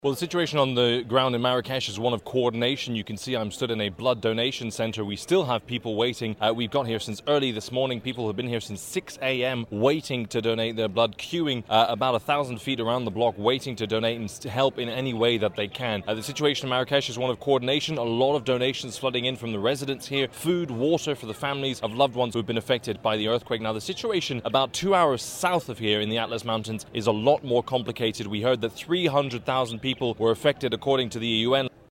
Well, the situation on the ground in Marrakesh is one of coordination. You can see I'm stood in a blood donation centre. We still have people waiting. We've got here since early this morning. People have been here since 6 a.m. waiting to donate their blood, queuing about 1,000 feet around the block, waiting to donate and to help in any way that they can. The situation in Marrakesh is one of coordination. A lot of donations flooding in from the residents here. Food, water for the families of loved ones who've been affected by the earthquake. Now, the situation about 2 hours south of here in the Atlas Mountains is a lot more complicated. We heard that 300,000 people were affected according to the UN.